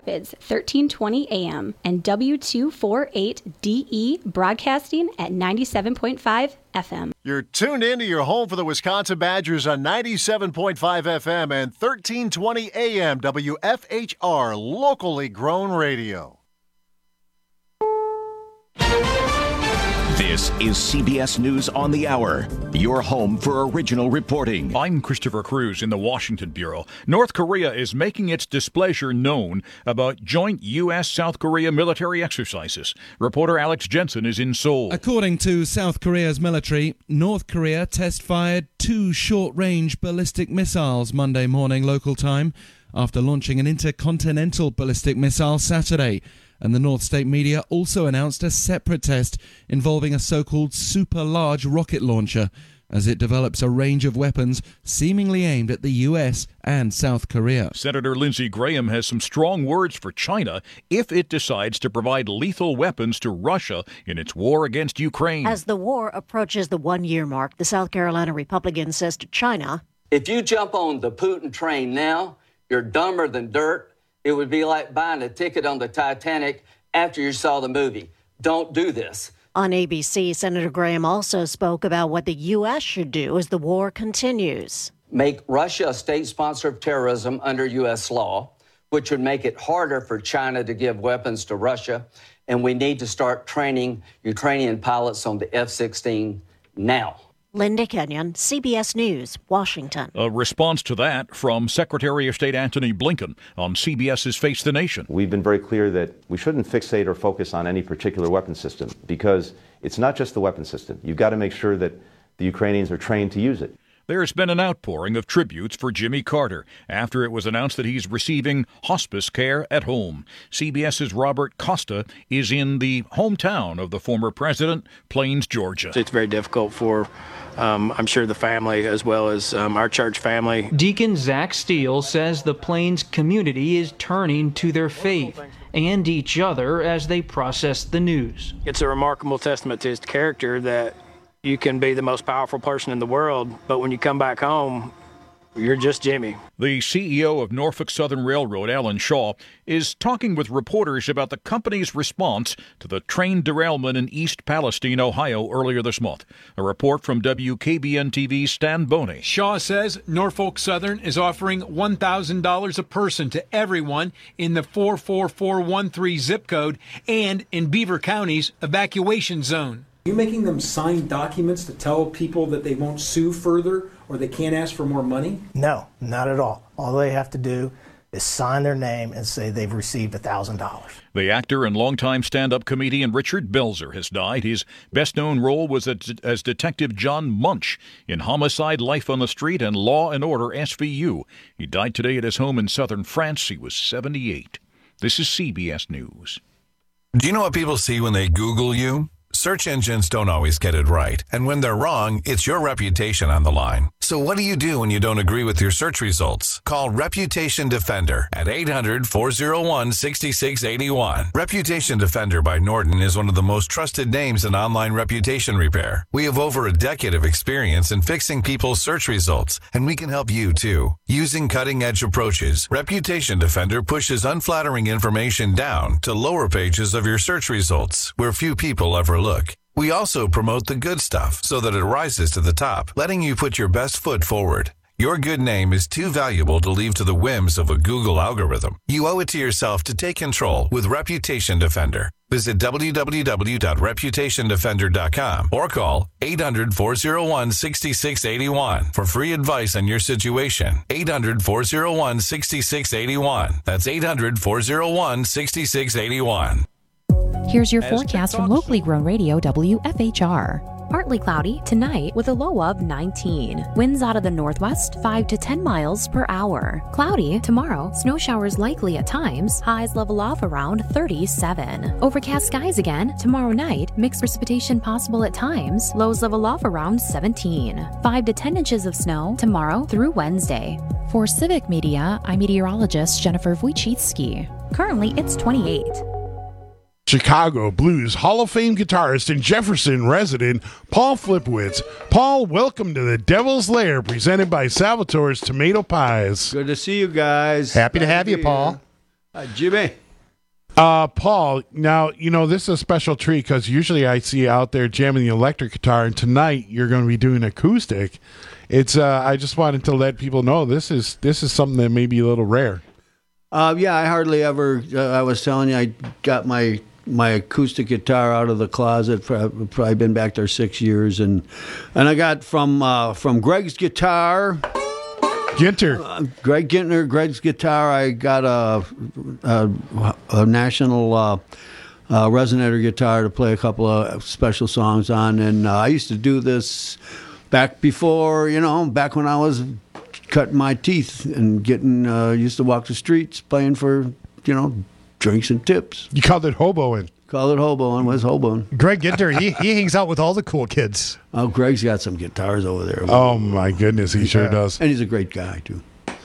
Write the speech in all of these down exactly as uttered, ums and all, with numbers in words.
Rapids, thirteen twenty A M, and W two forty-eight D E broadcasting at ninety-seven point five F M. You're tuned in to your home for the Wisconsin Badgers on ninety-seven point five F M and thirteen twenty A M W F H R, locally grown radio. This is C B S News on the Hour, your home for original reporting. I'm Christopher Cruz in the Washington Bureau. North Korea is making its displeasure known about joint U S South Korea military exercises. Reporter Alex Jensen is in Seoul. According to South Korea's military, North Korea test-fired two short-range ballistic missiles Monday morning local time after launching an intercontinental ballistic missile Saturday. And the North State media also announced a separate test involving a so-called super-large rocket launcher as it develops a range of weapons seemingly aimed at the U S and South Korea. Senator Lindsey Graham has some strong words for China if it decides to provide lethal weapons to Russia in its war against Ukraine. As the war approaches the one-year mark, the South Carolina Republican says to China, if you jump on the Putin train now, you're dumber than dirt. It would be like buying a ticket on the Titanic after you saw the movie. Don't do this. On A B C, Senator Graham also spoke about what the U S should do as the war continues. Make Russia a state sponsor of terrorism under U S law, which would make it harder for China to give weapons to Russia. And we need to start training Ukrainian pilots on the F sixteen now. Linda Kenyon, C B S News, Washington. A response to that from Secretary of State Antony Blinken on CBS's Face the Nation. We've been very clear that we shouldn't fixate or focus on any particular weapon system because it's not just the weapon system. You've got to make sure that the Ukrainians are trained to use it. There's been an outpouring of tributes for Jimmy Carter after it was announced that he's receiving hospice care at home. CBS's Robert Costa is in the hometown of the former president, Plains, Georgia. It's very difficult for, um, I'm sure, the family as well as um, our church family. Deacon Zach Steele says the Plains community is turning to their faith and each other as they process the news. It's a remarkable testament to his character that you can be the most powerful person in the world, but when you come back home, you're just Jimmy. The C E O of Norfolk Southern Railroad, Alan Shaw, is talking with reporters about the company's response to the train derailment in East Palestine, Ohio, earlier this month. A report from W K B N T V's Stan Boney. Shaw says Norfolk Southern is offering one thousand dollars a person to everyone in the four four four one three zip code and in Beaver County's evacuation zone. Are you making them sign documents to tell people that they won't sue further or they can't ask for more money? No, not at all. All they have to do is sign their name and say they've received one thousand dollars. The actor and longtime stand-up comedian Richard Belzer has died. His best-known role was as Detective John Munch in Homicide, Life on the Street, and Law and Order S V U. He died today at his home in southern France. He was seventy-eight. This is C B S News. Do you know what people see when they Google you? Search engines don't always get it right, and when they're wrong, it's your reputation on the line. So what do you do when you don't agree with your search results? Call Reputation Defender at eight hundred, four oh one, six six eight one. Reputation Defender by Norton is one of the most trusted names in online reputation repair. We have over a decade of experience in fixing people's search results, and we can help you too. Using cutting-edge approaches, Reputation Defender pushes unflattering information down to lower pages of your search results, where few people ever look. We also promote the good stuff so that it rises to the top, letting you put your best foot forward. Your good name is too valuable to leave to the whims of a Google algorithm. You owe it to yourself to take control with Reputation Defender. Visit w w w dot reputation defender dot com or call eight hundred, four oh one, six six eight one for free advice on your situation. eight hundred, four oh one, six six eight one. That's eight hundred, four oh one, six six eight one. Here's your forecast from locally grown radio W F H R. Partly cloudy tonight with a low of nineteen. Winds out of the northwest five to ten miles per hour. Cloudy tomorrow. Snow showers likely at times. Highs level off around thirty-seven. Overcast skies again tomorrow night. Mixed precipitation possible at times. Lows level off around seventeen. five to ten inches of snow tomorrow through Wednesday. For Civic Media, I'm meteorologist Jennifer Wojcicki. Currently, it's twenty-eight. Chicago Blues Hall of Fame guitarist and Jefferson resident Paul Flipwitz. Paul, welcome to the Devil's Lair, presented by Salvatore's Tomato Pies. Good to see you guys. Happy to have you, Paul. Uh, Jimmy. Uh, Paul, now, you know, this is a special treat because usually I see you out there jamming the electric guitar, and tonight you're going to be doing acoustic. It's, uh, I just wanted to let people know this is this is something that may be a little rare. Uh, yeah, I hardly ever, uh, I was telling you, I got my my acoustic guitar out of the closet. For, I've probably been back there six years. And and I got from uh, from Greg's Guitar. Ginter. Uh, Greg Gintner, Greg's Guitar. I got a, a, a national uh, uh, resonator guitar to play a couple of special songs on. And uh, I used to do this back before, you know, back when I was cutting my teeth and getting, uh, used to walk the streets playing for, you know, drinks and tips. You called it hoboing. Call it hoboing. Where's hoboing? Greg Ginter, he, he hangs out with all the cool kids. Oh, Greg's got some guitars over there. Oh, my goodness, he sure Yeah. does. And he's a great guy, too.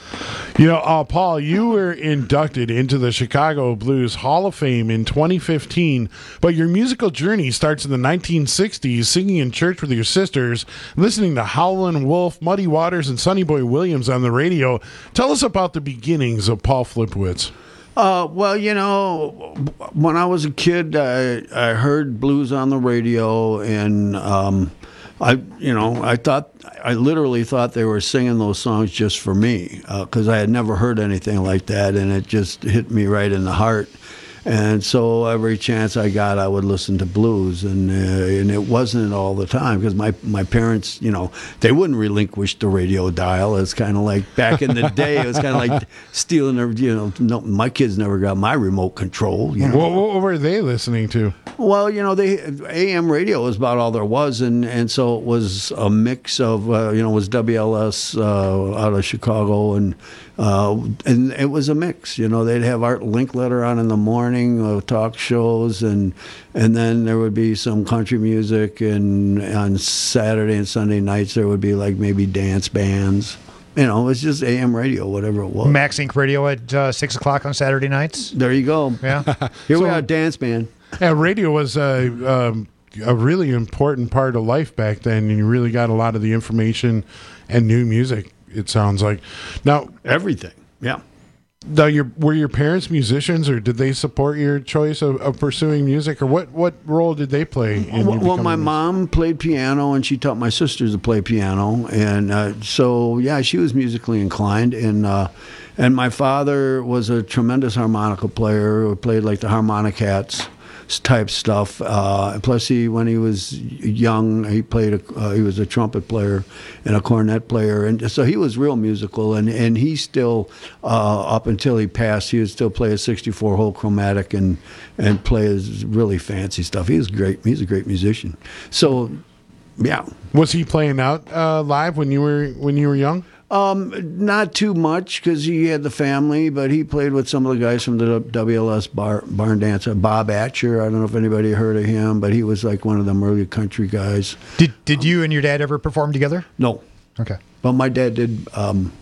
You know, uh, Paul, you were inducted into the Chicago Blues Hall of Fame in twenty fifteen, but your musical journey starts in the nineteen sixties, singing in church with your sisters, listening to Howlin' Wolf, Muddy Waters, and Sonny Boy Williams on the radio. Tell us about the beginnings of Paul Flipwitz. Uh, well, you know, when I was a kid, I, I heard blues on the radio, and um, I, you know, I thought, I literally thought they were singing those songs just for me, because uh, I had never heard anything like that, and it just hit me right in the heart. And so every chance I got, I would listen to blues, and uh, and it wasn't all the time because my, my parents, you know, they wouldn't relinquish the radio dial. It's kind of like back in the day. It was kind of like stealing their, you know. No, my kids never got my remote control. You know? What, what were they listening to? Well, you know, they A M radio was about all there was, and, and so it was a mix of, uh, you know, it was W L S uh, out of Chicago, and uh, and it was a mix. You know, they'd have Art Linkletter on in the morning, uh, talk shows, and and then there would be some country music, and on Saturday and Sunday nights there would be like maybe dance bands. You know, it's just A M radio, whatever it was. Max Inc Radio at uh, six o'clock on Saturday nights. There you go. Yeah. Here So- we are, dance band. Yeah, radio was a, um, a really important part of life back then, and you really got a lot of the information and new music, it sounds like. Now, everything, yeah. Now, your, were your parents musicians, or did they support your choice of, of pursuing music, or what, what role did they play in you Well, well, my becoming- mom played piano, and she taught my sisters to play piano, and uh, so yeah, she was musically inclined, and uh, and my father was a tremendous harmonica player who played like the Harmonicats type stuff. Uh, plus, he when he was young, he played. A, uh, he was a trumpet player and a cornet player, and so he was real musical. And and he still, uh, up until he passed, he would still play a sixty-four hole chromatic and and play his really fancy stuff. He was great. He's a great musician. So, yeah. Was he playing out uh, live when you were when you were young? Um, not too much because he had the family, but he played with some of the guys from the W L S bar, barn dancer. Bob Atcher, I don't know if anybody heard of him, but he was like one of them early country guys. Did Did you and your dad ever perform together? No. Okay. But my dad did. Um,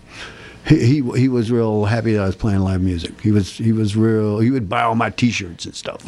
he, he he was real happy that I was playing live music. He was he was real. He would buy all my T-shirts and stuff.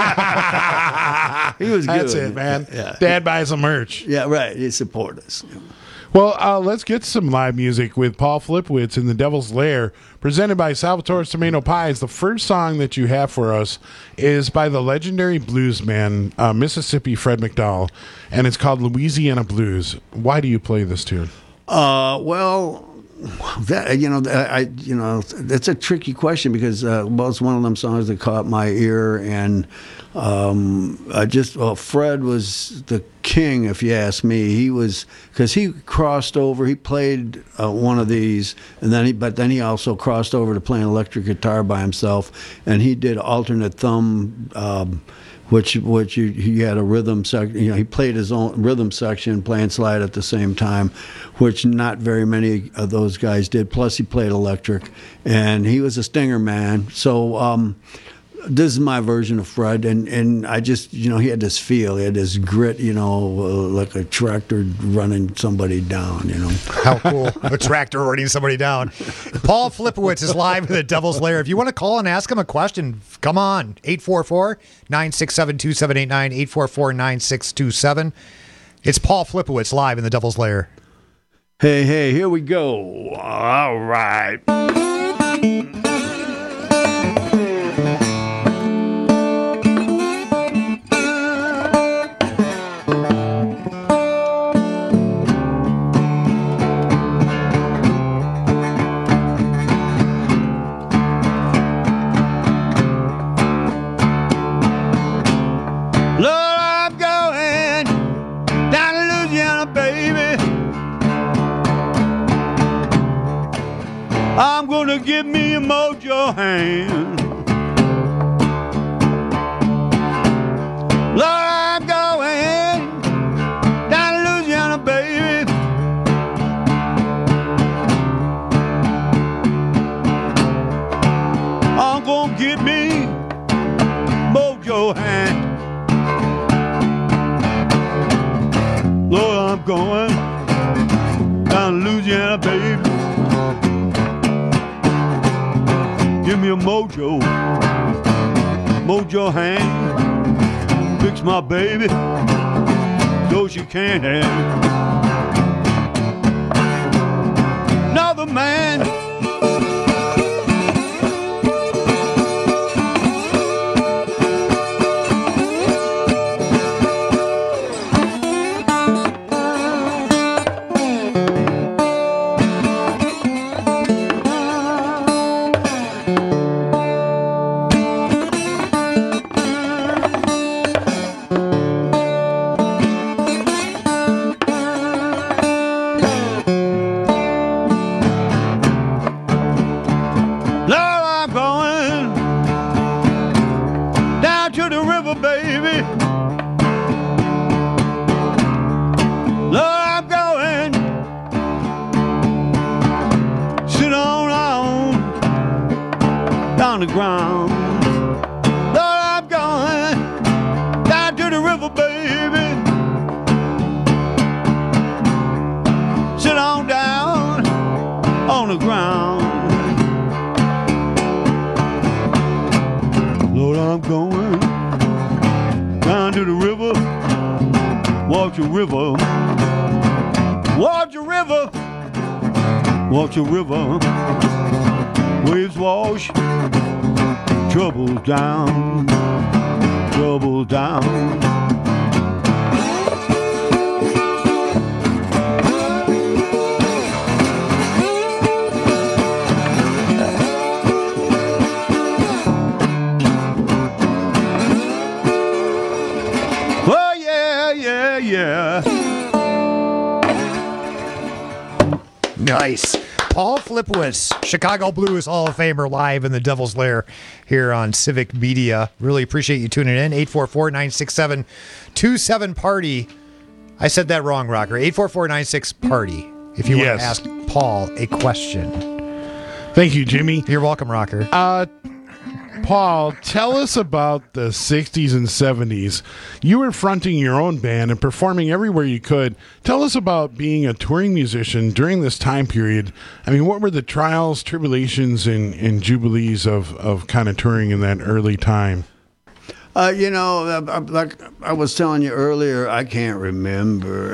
He was good. That's it, man. Yeah. Dad buys some merch. Yeah, right. He supported us. Well, uh, let's get some live music with Paul Flipwitz in the Devil's Lair, presented by Salvatore's Tomato Pies. The first song that you have for us is by the legendary bluesman, uh, Mississippi Fred McDowell, and it's called Louisiana Blues. Why do you play this tune? Uh, well, that you know, I you know, that's a tricky question because uh, well, it's one of them songs that caught my ear, and um, I just well, Fred was the king, if you ask me. He was because he crossed over. He played uh, one of these, and then he, but then he also crossed over to playing electric guitar by himself, and he did alternate thumb. Um, Which, which he, he had a rhythm section. You know, he played his own rhythm section, playing slide at the same time, which not very many of those guys did. Plus, he played electric, and he was a stinger man. So, um, this is my version of Fred, and, and I just, you know, he had this feel, he had this grit, you know, uh, like a tractor running somebody down, you know. How cool. A tractor running somebody down. Paul Flipowitz is live in the Devil's Lair. If you want to call and ask him a question, come on. eight four four, nine six seven, two seven eight nine, eight four four, nine six two seven. It's Paul Flipowitz live in the Devil's Lair. Hey, hey, here we go. All right. your hand. Lord, I'm going down to Louisiana, baby. I'm gonna get me Mojo hand. Lord, I'm going down to Louisiana, baby. Give me a mojo, mojo hand. Fix my baby, so she can't have another man. Watch a river, waves wash, trouble down, trouble down. Oh yeah, yeah, yeah. Nice. Paul Flipowitz, Chicago Blues Hall of Famer, live in the Devil's Lair here on Civic Media. Really appreciate you tuning in. eight four four, nine six seven, two seven party. I said that wrong, Rocker. eight four four, nine six party. If you Yes. want to ask Paul a question. Thank you, Jimmy. You're welcome, Rocker. Uh, Paul, tell us about the sixties and seventies. You were fronting your own band and performing everywhere you could. Tell us about being a touring musician during this time period. I mean, what were the trials, tribulations, and, and jubilees of, of kind of touring in that early time? Uh, you know, uh, like I was telling you earlier, I can't remember.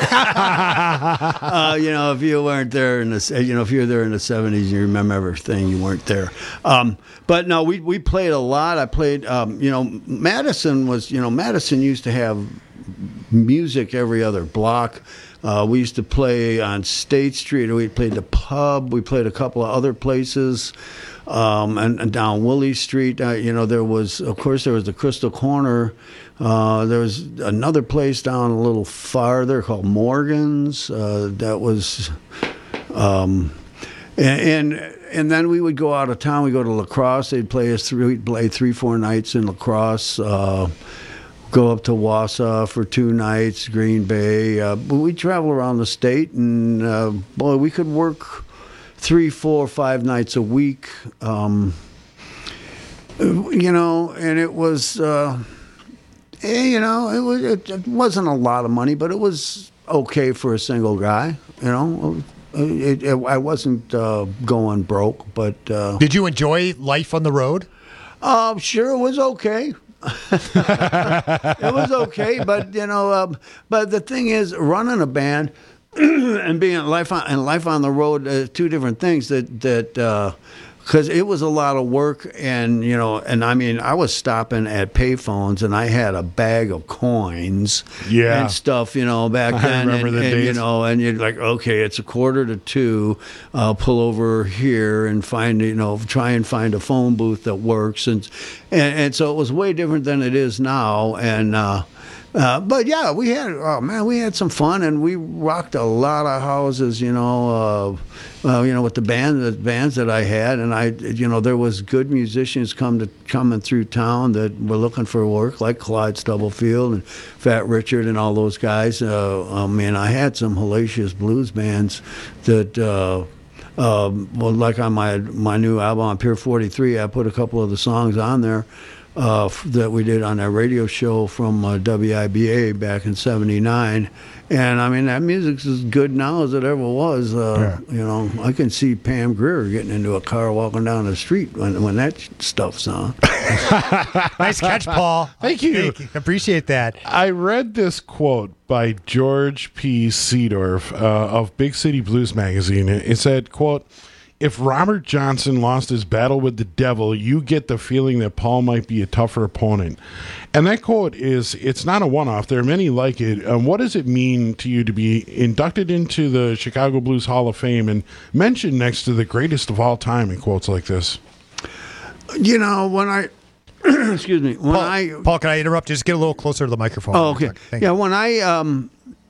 uh, you know, if you weren't there in the, you know, if you were there in the seventies, you remember everything. You weren't there. Um, but no, we we played a lot. I played. Um, you know, Madison was. You know, Madison used to have music every other block. Uh, we used to play on State Street. We played the pub. We played a couple of other places. Um, and, and down Willie Street, uh, you know, there was, of course, there was the Crystal Corner. Uh, there was another place down a little farther called Morgan's. Uh, that was, um, and, and and then we would go out of town. We go to La Crosse. They'd play us three, we'd play three, four nights in La Crosse. Uh, go up to Wausau for two nights, Green Bay. Uh, but we travel around the state, and uh, boy, we could work three, four, five nights a week, um, you know, and it was, uh, you know, it was it, it wasn't a lot of money, but it was okay for a single guy, you know. It, it, I wasn't uh, going broke, but uh, did you enjoy life on the road? Uh, sure, it was okay. It was okay, but you know, um, but the thing is, running a band and being life on and life on the road, uh, two different things. That that because uh, it was a lot of work, and you know, and I mean, I was stopping at payphones, and I had a bag of coins, yeah, and stuff, you know, back I then, remember and, the and days. you know, and you're like, okay, it's a quarter to two, uh, pull over here and find, you know, try and find a phone booth that works, and and, and so it was way different than it is now, and. Uh, Uh, but yeah, we had oh man, we had some fun, and we rocked a lot of houses, you know. Uh, uh, you know, with the band, the bands that I had, and I, you know, there was good musicians come to coming through town that were looking for work, like Clyde Stubblefield and Fat Richard and all those guys. Uh, I mean, I had some hellacious blues bands that. Uh, Um, well, like on my my new album on Pier forty-three, I put a couple of the songs on there uh, f- that we did on that radio show from uh, W I B A back in seventy-nine. And I mean, that music's as good now as it ever was. Uh, yeah. You know, I can see Pam Grier getting into a car walking down the street when when that stuff's on. Nice catch, Paul. Thank you. Thank you. Appreciate that. I read this quote by George P. Seedorf uh, of Big City Blues magazine. It said, quote, "If Robert Johnson lost his battle with the devil, you get the feeling that Paul might be a tougher opponent." And that quote is, it's not a one-off. There are many like it. Um, what does it mean to you to be inducted into the Chicago Blues Hall of Fame and mentioned next to the greatest of all time in quotes like this? You know, when I... excuse me. When Paul, I Paul, can I interrupt? Just get a little closer to the microphone. Oh, okay. Thank yeah, you. when I, um,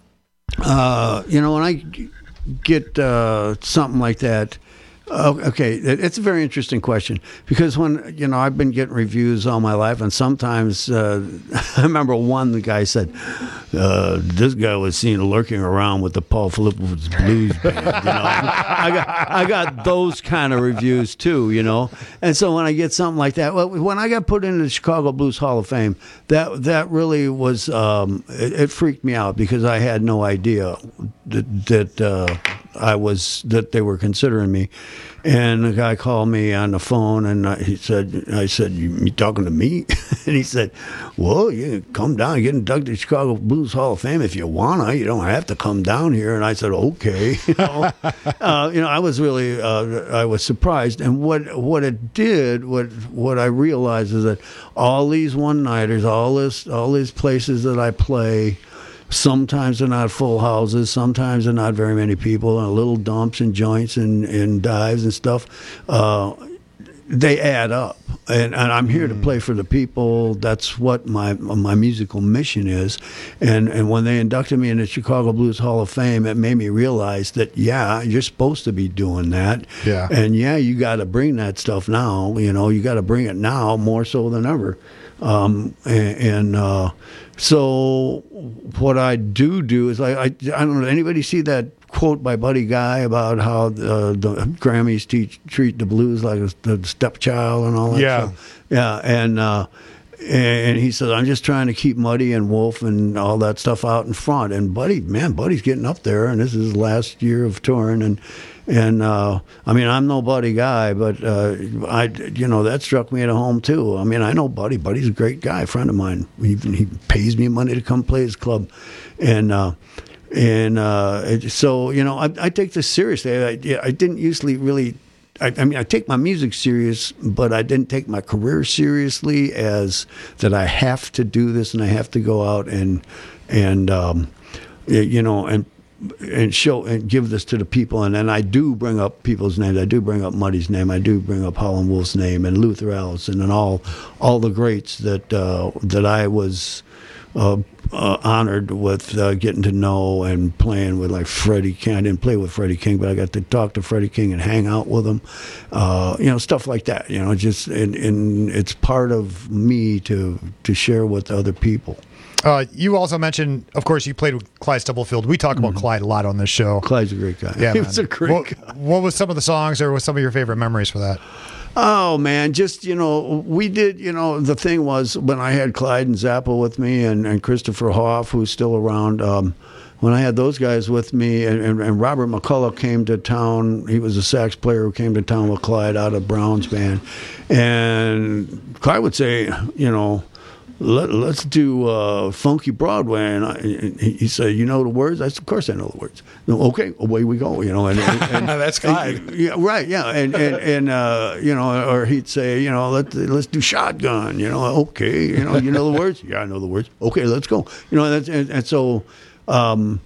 uh, you know, when I get uh, something like that, uh, okay, it, it's a very interesting question because when, you know, I've been getting reviews all my life, and sometimes uh, I remember one, the guy said, uh, this guy was seen lurking around with the Paul Filipowicz Blues Band. You know, I got I got those kind of reviews too, you know. And so when I get something like that, well, when I got put into the Chicago Blues Hall of Fame, that that really was um, it, it freaked me out because I had no idea that that uh, I was that they were considering me. And the guy called me on the phone, and I, he said, "I said, you, you talking to me?" And he said, "Well, you come down and get inducted to the Chicago Blues Hall of Fame if you wanna. You don't have to come down here." And I said, "Okay." You know, uh, you know, I was really, uh, I was surprised. And what what it did, what what I realized is that all these one nighters, all this, all these places that I play. Sometimes they're not full houses. Sometimes they're not very many people. And little dumps and joints and, and dives and stuff. Uh, they add up. And, and I'm here mm. to play for the people. That's what my my musical mission is. And and when they inducted me in the Chicago Blues Hall of Fame, it made me realize that, yeah, you're supposed to be doing that. Yeah. And, yeah, you got to bring that stuff now. You know, you got to bring it now more so than ever. Um, and... and uh, So what I do do is I, I I don't know, anybody see that quote by Buddy Guy about how uh, the Grammys teach, treat the blues like a, the stepchild and all that yeah. stuff? Yeah. And, uh, and he says, I'm just trying to keep Muddy and Wolf and all that stuff out in front. And Buddy, man, Buddy's getting up there, and this is his last year of touring. And, and uh, I mean, I'm no Buddy Guy, but, uh, I, you know, that struck me at home, too. I mean, I know Buddy. Buddy's a great guy, a friend of mine. He, he pays me money to come play his club. And, uh, and uh, so, you know, I, I take this seriously. I, I didn't usually really... I, I mean, I take my music serious, but I didn't take my career seriously as that I have to do this and I have to go out and, and um, you know, and and show and give this to the people. And then I do bring up people's names. I do bring up Muddy's name. I do bring up Howlin' Wolf's name and Luther Allison and all all the greats that uh, that I was uh, uh, honored with uh, getting to know and playing with, like Freddie King. I didn't play with Freddie King, but I got to talk to Freddie King and hang out with him. Uh, you know, stuff like that. You know, just and, and it's part of me to to share with other people. Uh, you also mentioned, of course, you played with Clyde Stubblefield. We talk about mm-hmm. Clyde a lot on this show. Clyde's a great guy. Yeah, he man. was a great what, guy. What was some of the songs, or what some of your favorite memories for that? Oh, man, just, you know, we did, you know, the thing was when I had Clyde and Zappa with me and, and Christopher Hoff, who's still around, um, when I had those guys with me, and, and, and Robert McCullough came to town. He was a sax player who came to town with Clyde out of Brown's band. And Clyde would say, you know, Let, let's do uh, Funky Broadway. And, I, and he said, you know the words? I said, of course I know the words. No, okay, away we go. You know, and, and, and that's Clyde. And, yeah, right, yeah. And, and, and uh, you know, or he'd say, you know, Let, let's do Shotgun. You know, okay, you know, you know the words? Yeah, I know the words. Okay, let's go. You know, that's, and, and so, um,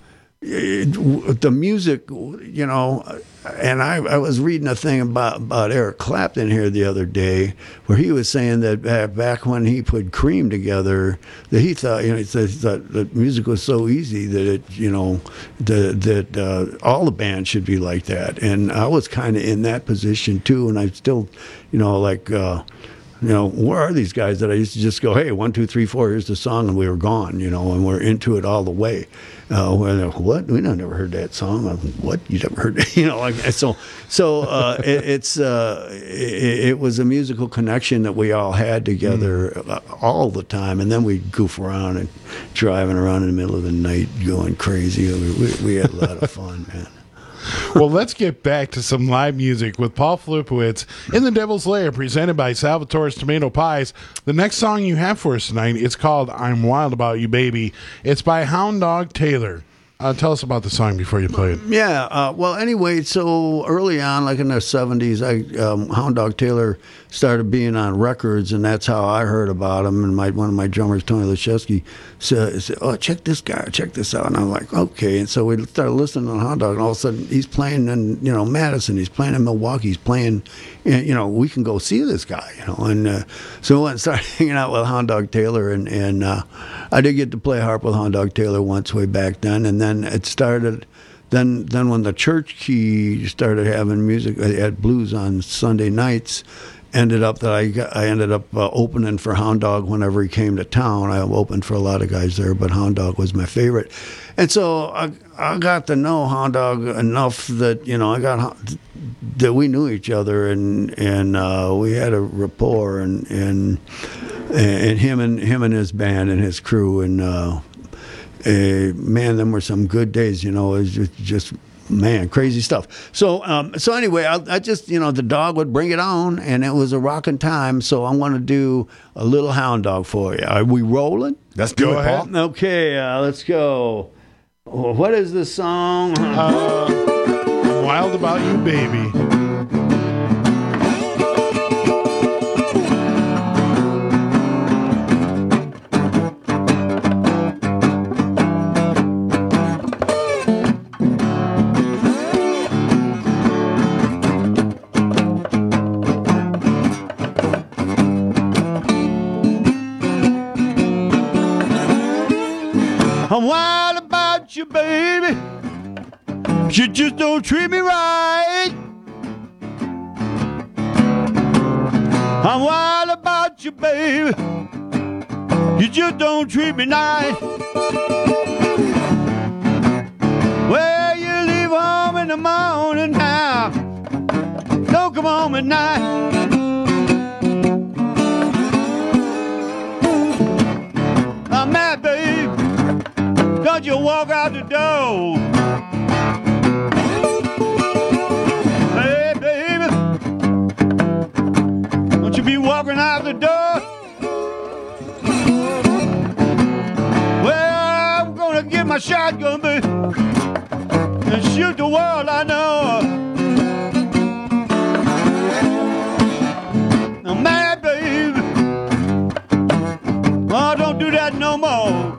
it, the music, you know, and I, I was reading a thing about, about Eric Clapton here the other day, where he was saying that back when he put Cream together, that he thought, you know, he thought that music was so easy that it, you know, that that uh, all the bands should be like that. And I was kind of in that position too, and I still, you know, like. Uh, You know, where are these guys that I used to just go, hey, one, two, three, four, here's the song, and we were gone, you know, and we're into it all the way. Uh, we're like, what? We never heard that song. I'm, what? You never heard it? You know, like so. So uh, it, it's uh, it, it was a musical connection that we all had together mm. all the time, and then we'd goof around and driving around in the middle of the night, going crazy. We, we, we had a lot of fun, man. Well, let's get back to some live music with Paul Filipowicz in the Devil's Lair, presented by Salvatore's Tomato Pies. The next song you have for us tonight, it's called I'm Wild About You, Baby. It's by Hound Dog Taylor. Uh, tell us about the song before you play it. Yeah, uh, well, anyway, so early on, like in the seventies, I um, Hound Dog Taylor started being on records, and that's how I heard about him. And my one of my drummers, Tony Leszewski, said, said, oh, check this guy, check this out. And I'm like, okay. And so we started listening to Hound Dog, and all of a sudden, he's playing in, you know, Madison, he's playing in Milwaukee, he's playing, you know, we can go see this guy, you know. And uh, so we went and started hanging out with Hound Dog Taylor, and, and uh, I did get to play harp with Hound Dog Taylor once way back then, and then it started. Then, then when the Church Key started having music, they had blues on Sunday nights. Ended up that I got, I ended up uh, opening for Hound Dog whenever he came to town. I opened for a lot of guys there, but Hound Dog was my favorite. And so I I got to know Hound Dog enough that you know I got that we knew each other, and and uh, we had a rapport, and and and him and him and his band and his crew, and uh, uh, man, them were some good days. You know, it was just, just man, crazy stuff. So, um, so anyway, I, I just, you know, the dog would bring it on, and it was a rocking time. So I'm going to do a little Hound Dog for you. Are we rolling? Let's do go it, ahead. Paul. Okay, uh, let's go. What is the song? Uh, I'm Wild About You, Baby. I'm wild about you, baby. You just don't treat me right. I'm wild about you, baby. You just don't treat me nice. Well, you leave home in the morning now. Don't come home at night. I'm mad, babe. Don't you walk out the door. Hey, baby. Don't you be walking out the door. Well, I'm gonna get my shotgun, baby, and shoot the world I know. I'm mad, baby. Oh, don't do that no more.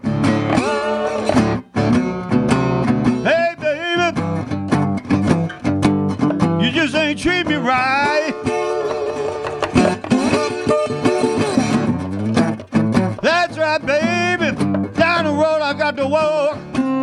You just ain't treat me right. That's right, baby. Down the road I got to walk.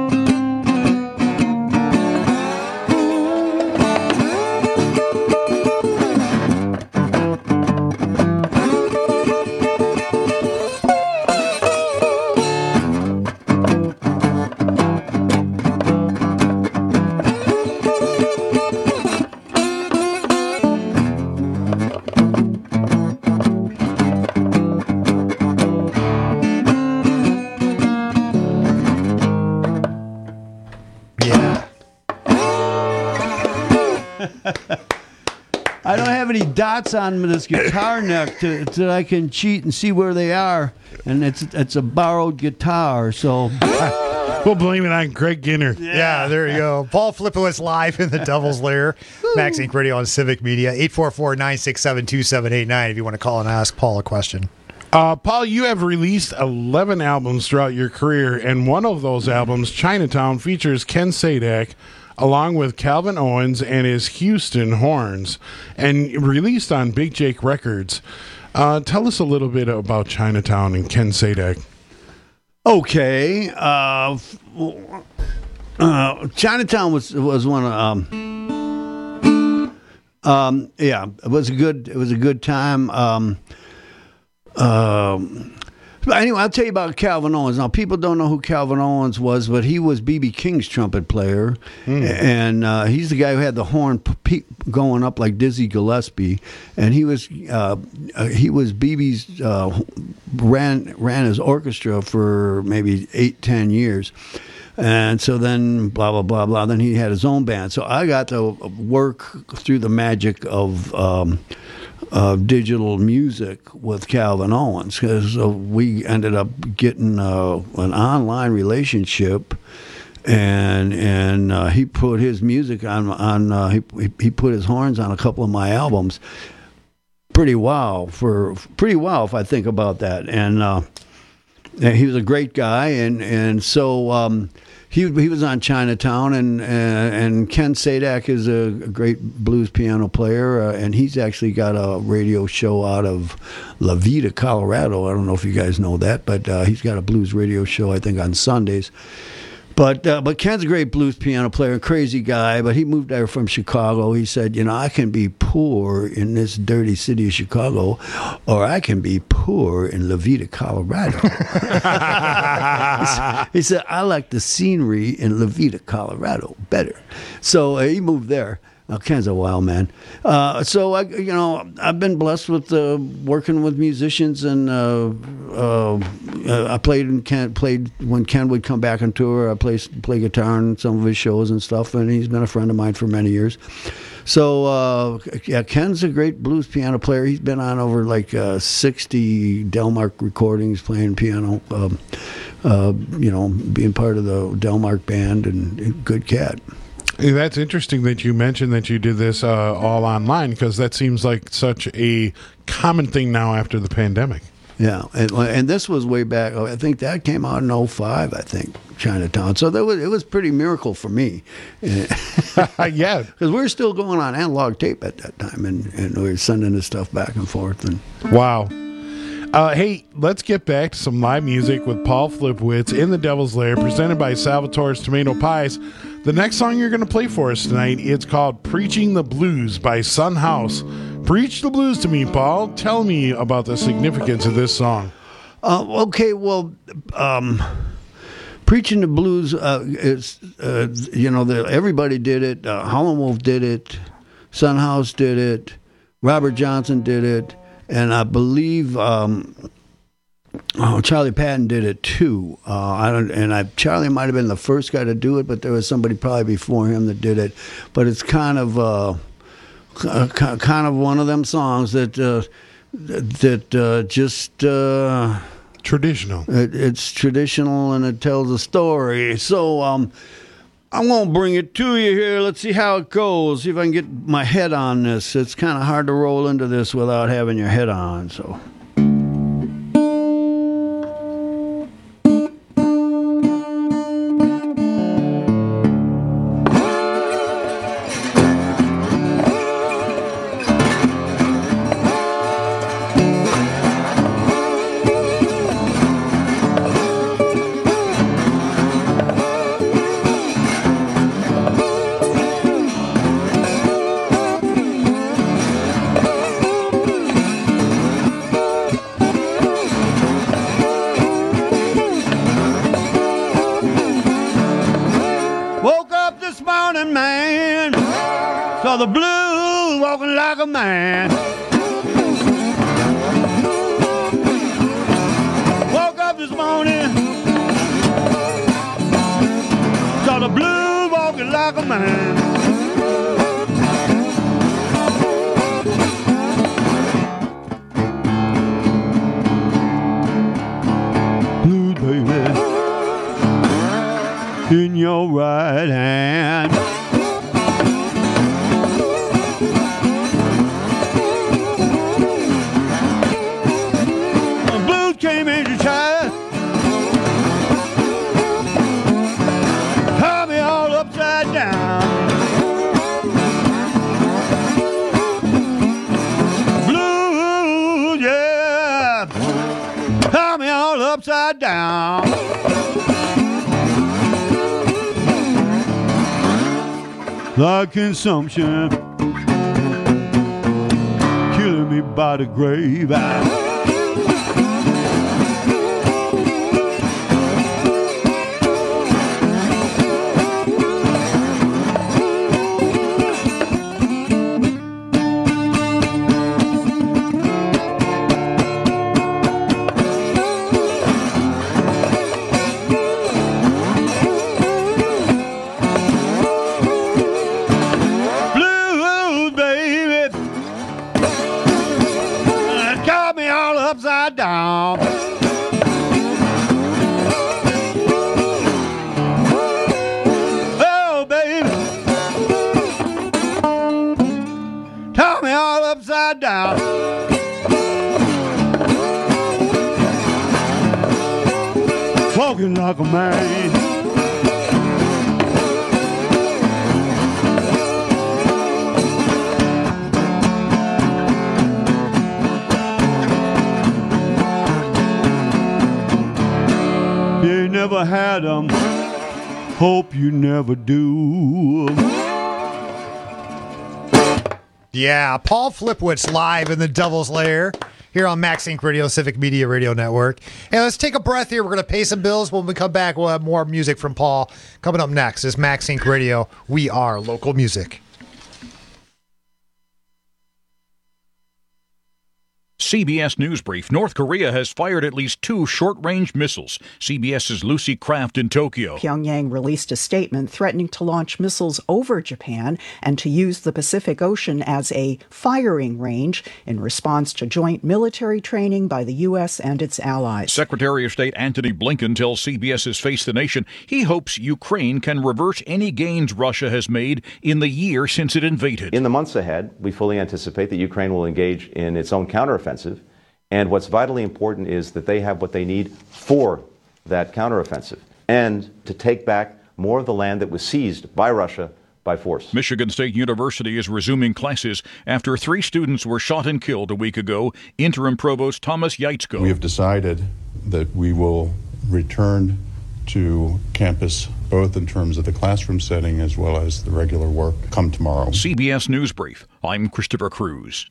I don't have any dots on this guitar neck to, that I can cheat and see where they are, and it's it's a borrowed guitar, so we'll blame it on Greg Ginner. Yeah, yeah, there you go. Paul Filipowicz live in the Devil's Lair. Max Inc. Radio on Civic Media. eight four four, nine six seven, two seven eight nine if you want to call and ask Paul a question. Uh, Paul, you have released eleven albums throughout your career, and one of those albums, Chinatown, features Ken Sadek along with Calvin Owens and his Houston Horns, and released on Big Jake Records. Uh, tell us a little bit about Chinatown and Ken Sadek. Okay. Uh, uh, Chinatown was was one of um, um, yeah, it was a good it was a good time. Um, um, but anyway, I'll tell you about Calvin Owens. Now, people don't know who Calvin Owens was, but he was B B King's trumpet player, mm. and uh, he's the guy who had the horn pe- going up like Dizzy Gillespie, and he was uh, uh, he was B B's uh, ran ran his orchestra for maybe eight ten years. And so then blah, blah, blah, blah. Then he had his own band. So I got to work through the magic of um, uh, digital music with Calvin Owens, because uh, we ended up getting uh, an online relationship, and and uh, he put his music on, on uh, he, he put his horns on a couple of my albums. Pretty wow, for pretty wow if I think about that. And uh, he was a great guy, and, and so... Um, He he was on Chinatown, and uh, and Ken Sadek is a, a great blues piano player, uh, and he's actually got a radio show out of La Vida, Colorado. I don't know if you guys know that, but uh, he's got a blues radio show, I think, on Sundays. But uh, but Ken's a great blues piano player, crazy guy, but he moved there from Chicago. He said, you know, I can be poor in this dirty city of Chicago, or I can be poor in La Vida, Colorado. He said, I like the scenery in La Vida, Colorado better. So uh, he moved there. Now, Ken's a wild man. Uh, so, I, you know, I've been blessed with uh, working with musicians, and uh, uh, I played and Ken played when Ken would come back on tour. I play play guitar in some of his shows and stuff, and he's been a friend of mine for many years. So, uh, yeah, Ken's a great blues piano player. He's been on over like uh, sixty Delmark recordings playing piano. Um, uh, you know, being part of the Delmark band, and good cat. That's interesting that you mentioned that you did this uh, all online, because that seems like such a common thing now after the pandemic. Yeah, and, and this was way back. I think that came out in oh five, I think, Chinatown. So that was it was pretty miracle for me. Yeah. Because we were still going on analog tape at that time, and, and we were sending this stuff back and forth. And wow. Uh, hey, let's get back to some live music with Paul Flipowitz in the Devil's Lair, presented by Salvatore's Tomato Pies. The next song you're going to play for us tonight, it's called Preaching the Blues by Sun House. Preach the blues to me, Paul. Tell me about the significance of this song. Uh, okay, well, um, Preaching the Blues, uh, is, uh, you know, the, everybody did it. Uh, Howlin' Wolf did it. Sun House did it. Robert Johnson did it. And I believe um, oh, Charlie Patton did it too. Uh, I don't, and I, Charlie might have been the first guy to do it, but there was somebody probably before him that did it. But it's kind of uh, kind of one of them songs that uh, that uh, just uh, traditional. It, it's traditional, and it tells a story. So. Um, I'm going to bring it to you here. Let's see how it goes. See if I can get my head on this. It's kind of hard to roll into this without having your head on, so... The blues walking like a man. Woke up this morning, saw the blues walking like a man. Blues, baby, in your right hand. Blues came into town. Turned me all upside down. Blue, yeah. Turned me all upside down. Like consumption, killing me by the grave. I down. Oh, baby, turn me all upside down. Walking like a man. Never had them, hope you never do. Yeah, Paul Flipwitz live in the Devil's Lair here on Max Inc Radio, Civic Media Radio Network. Hey, let's take a breath here. We're going to pay some bills. When we come back, we'll have more music from Paul. Coming up next is Max Inc Radio. We are local music. C B S News Brief. North Korea has fired at least two short-range missiles. CBS's Lucy Kraft in Tokyo. Pyongyang released a statement threatening to launch missiles over Japan and to use the Pacific Ocean as a firing range in response to joint military training by the U S and its allies. Secretary of State Antony Blinken tells CBS's Face the Nation he hopes Ukraine can reverse any gains Russia has made in the year since it invaded. In the months ahead, we fully anticipate that Ukraine will engage in its own counteroffensive. And what's vitally important is that they have what they need for that counteroffensive and to take back more of the land that was seized by Russia by force. Michigan State University is resuming classes after three students were shot and killed a week ago. Interim Provost Thomas Yaitzko. We have decided that we will return to campus, both in terms of the classroom setting as well as the regular work, come tomorrow. C B S News Brief. I'm Christopher Cruz.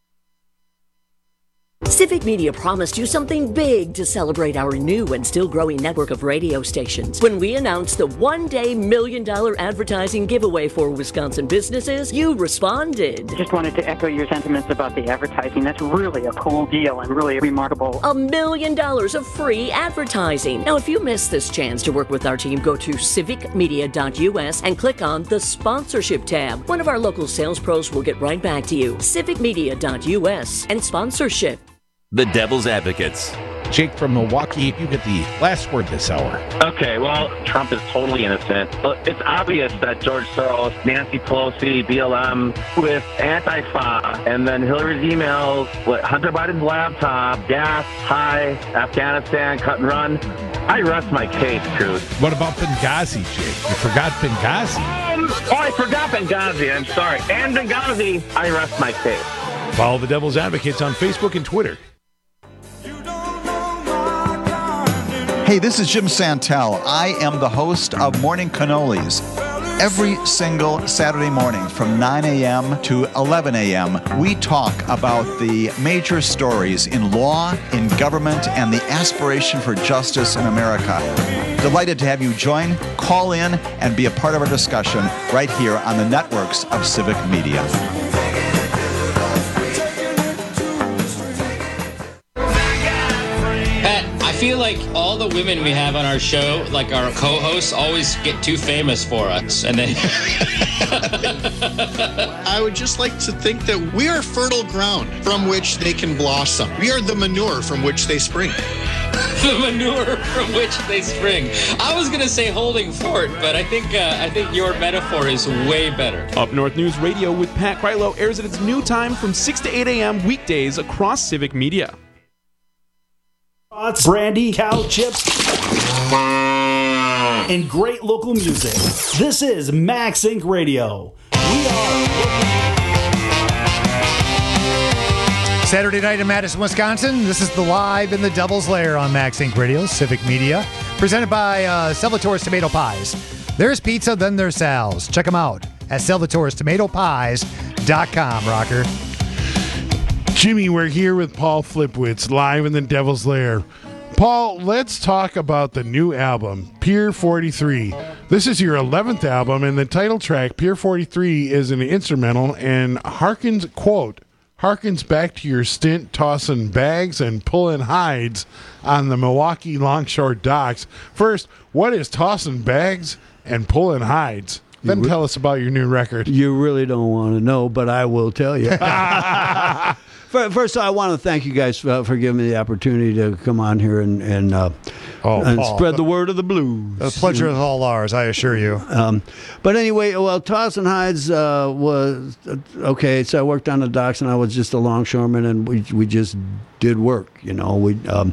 Civic Media promised you something big to celebrate our new and still growing network of radio stations. When we announced the one-day million dollar advertising giveaway for Wisconsin businesses, you responded. Just wanted to echo your sentiments about the advertising. That's really a cool deal and really remarkable. A million dollars of free advertising. Now, if you missed this chance to work with our team, go to civic media dot U S and click on the sponsorship tab. One of our local sales pros will get right back to you. civic media dot U S and sponsorship. The Devil's Advocates. Jake from Milwaukee, you get the last word this hour. Okay, well, Trump is totally innocent. But it's obvious that George Soros, Nancy Pelosi, B L M, with Antifa, and then Hillary's emails, what, Hunter Biden's laptop, gas, high, Afghanistan, cut and run. I rest my case, Cruz. What about Benghazi, Jake? You forgot Benghazi. Um, oh, I forgot Benghazi. I'm sorry. And Benghazi, I rest my case. Follow the Devil's Advocates on Facebook and Twitter. Hey, this is Jim Santel. I am the host of Morning Cannolis. Every single Saturday morning from nine a.m. to eleven a.m., we talk about the major stories in law, in government, and the aspiration for justice in America. Delighted to have you join, call in, and be a part of our discussion right here on the networks of Civic Media. I feel like all the women we have on our show, like our co-hosts, always get too famous for us. And then I would just like to think that we are fertile ground from which they can blossom. We are the manure from which they spring. The manure from which they spring. I was going to say holding fort, but I think uh, I think your metaphor is way better. Up North News Radio with Pat Krylo airs at its new time from six to eight a.m. weekdays across Civic Media. brandy, cow chips, and great local music. This is Max Inc Radio. We are Saturday night in Madison, Wisconsin. This is the Live in the Devil's Lair on Max Inc Radio, Civic Media, presented by uh, Salvatore's Tomato Pies. There's pizza, then there's Sal's. Check them out at salvatore's tomato pies dot com, rocker. Jimmy, we're here with Paul Flipwitz, live in the Devil's Lair. Paul, let's talk about the new album, Pier forty-three. This is your eleventh album, and the title track, Pier forty-three, is an instrumental and harkens, quote, harkens back to your stint tossing bags and pulling hides on the Milwaukee Longshore docks. First, what is tossing bags and pulling hides? Then tell us about your new record. You really don't want to know, but I will tell you. First, I want to thank you guys for, for giving me the opportunity to come on here and and, uh, oh, and Paul, spread the word of the blues. The pleasure is all ours, I assure you. Um, but anyway, well, Tossing Hides uh, was uh, okay. So I worked on the docks, and I was just a longshoreman, and we we just did work. You know, we. Um,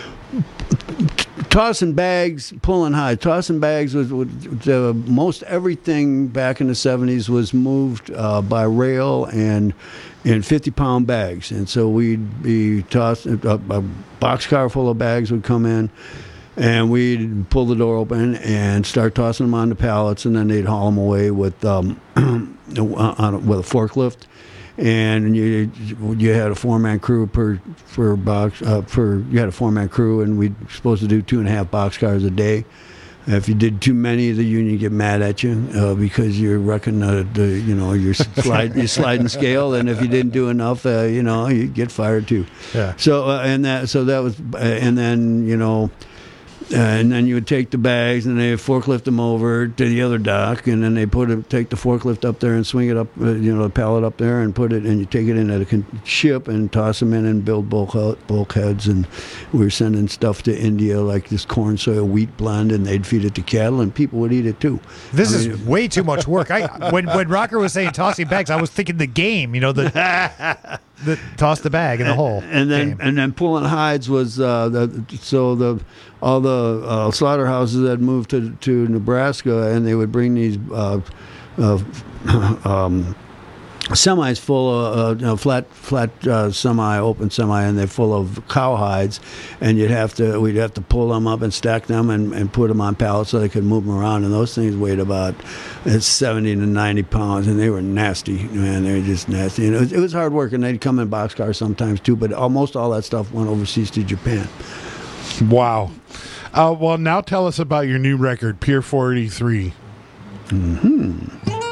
Tossing bags, pulling hides. Tossing bags was, was uh, most everything back in the seventies was moved uh, by rail and in fifty pound bags, and so we'd be tossed. A, a boxcar full of bags would come in, and we'd pull the door open and start tossing them on the pallets, and then they'd haul them away with um, on a, with a forklift. And you you had a four man crew per per box uh, per you had a four man crew, and we were supposed to do two and a half boxcars a day. If you did too many, the union get mad at you uh, because you're wrecking the, the you know your slide your sliding scale, and if you didn't do enough, uh, you know you get fired too. Yeah. So uh, and that so that was uh, and then you know. Uh, and then you would take the bags and they forklift them over to the other dock, and then they put it, take the forklift up there and swing it up, uh, you know, the pallet up there and put it, and you take it into the con- ship and toss them in and build bulk bulkheads. And we were sending stuff to India like this corn, soy, wheat blend, and they'd feed it to cattle, and people would eat it too. This I is mean, way too much work. I when when Rocker was saying tossing bags, I was thinking the game, you know, the the toss the bag in the hole. And then game. and then pulling hides was uh, the, so the all the uh, slaughterhouses had moved to to Nebraska, and they would bring these uh, uh, um, semis full of uh, you know, flat flat uh, semi, open semi, and they're full of cow hides, and you'd have to we'd have to pull them up and stack them and, and put them on pallets so they could move them around, and those things weighed about seventy to ninety pounds, and they were nasty, man. They were just nasty, and it was, it was hard work, and they'd come in boxcars sometimes too, but almost all that stuff went overseas to Japan. Wow. Uh, well, now tell us about your new record, Pier forty-three. Mm-hmm.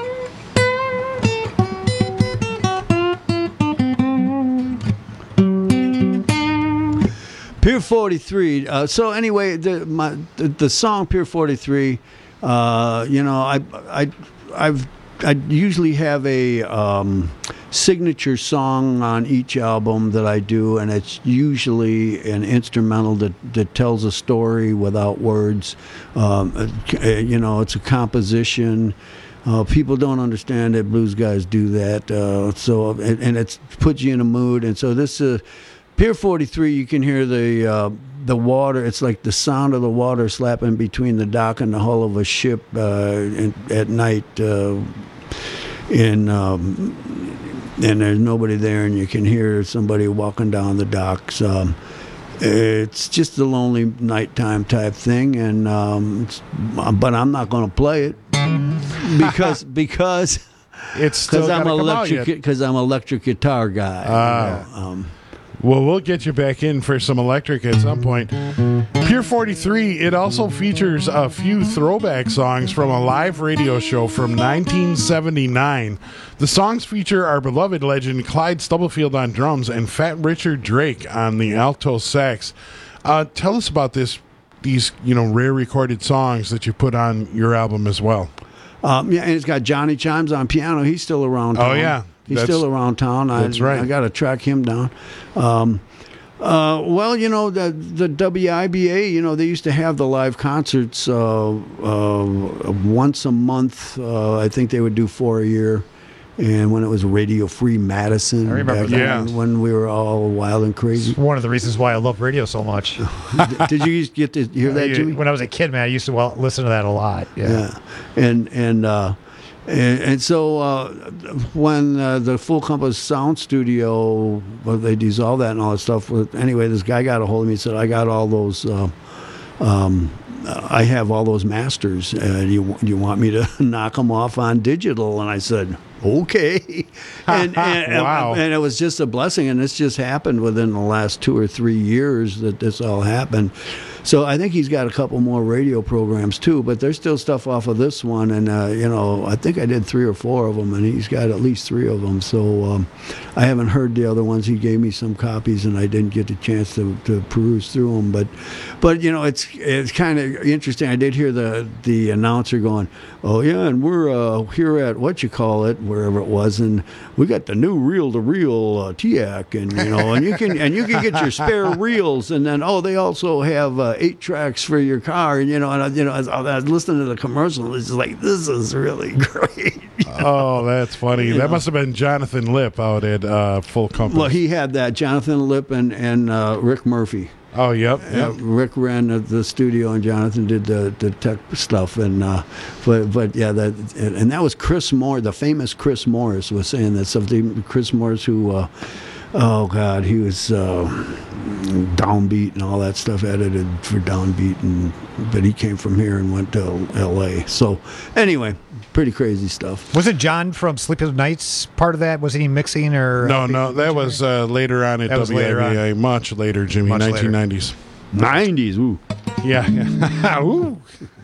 Pier forty-three. Uh, so anyway, the, my, the the song Pier forty-three. Uh, you know, I I I've I usually have a um, signature song on each album that I do, and it's usually an instrumental that, that tells a story without words. Um, you know, it's a composition. Uh, people don't understand that blues guys do that. Uh, so and, and it puts you in a mood. And so this uh, Pier forty-three, you can hear the uh, the water. It's like the sound of the water slapping between the dock and the hull of a ship uh, in, at night. Uh, in um, and there's nobody there, and you can hear somebody walking down the docks. Um, it's just a lonely nighttime type thing, and um, it's, but I'm not going to play it because because it's still I'm electric because because I'm electric guitar guy. Uh, you know, um, well, we'll get you back in for some electric at some point. Pier forty-three, it also features a few throwback songs from a live radio show from nineteen seventy-nine. The songs feature our beloved legend Clyde Stubblefield on drums and Fat Richard Drake on the alto sax. Uh, tell us about this, these you know rare recorded songs that you put on your album as well. Um, yeah, and it's got Johnny Chimes on piano. He's still around town. Oh, yeah. He's That's, still around town. I, that's right. I got to track him down. Um, uh, well, you know, the the W I B A, you know, they used to have the live concerts uh, uh, once a month. Uh, I think they would do four a year. and when it was Radio Free Madison. I remember back that. then, when we were all wild and crazy. It's one of the reasons why I love radio so much. did, did you get to hear that, Jimmy? When I was a kid, man, I used to well, listen to that a lot. Yeah, yeah. and and. Uh, And, and so uh, when uh, the Full Compass Sound Studio, well, they dissolved that and all that stuff. But anyway, this guy got a hold of me and said, I got all those, uh, um, I have all those masters. Uh, do, you, do you want me to knock them off on digital? And I said, okay. and, and, wow. and, and it was just a blessing. And this just happened within the last two or three years that this all happened. So I think he's got a couple more radio programs too, but there's still stuff off of this one, and uh, you know, I think I did three or four of them, and he's got at least three of them. So um, I haven't heard the other ones. He gave me some copies, and I didn't get the chance to, to peruse through them. But, but you know, it's it's kind of interesting. I did hear the the announcer going, "Oh yeah, and we're uh, here at what you call it, wherever it was, and we got the new reel-to-reel uh, T A C, and you know, and you can and you can get your spare reels, and then oh, they also have." Uh, eight tracks for your car, and you know, and I, you know, as I was listening to the commercial, it's just like, this is really great. You know? Oh, that's funny. You that know? Must have been Jonathan Lipp out at uh, Full Compass. Well, he had that, Jonathan Lipp and, and uh, Rick Murphy. Oh, yep. yep. Uh, Rick ran the, the studio, and Jonathan did the, the tech stuff, and uh, but but yeah, that and that was Chris Moore, the famous Chris Morris was saying that something. Chris Morris, who. Uh, Oh God, he was uh, Downbeat and all that stuff, edited for Downbeat, and but he came from here and went to L A. So anyway, pretty crazy stuff. Wasn't John from Sleepless Nights part of that? Wasn't he mixing or? No, no, that was uh, later on at W I B A, much later, Jimmy, much nineteen nineties. Later. nineties, ooh, yeah, yeah. ooh.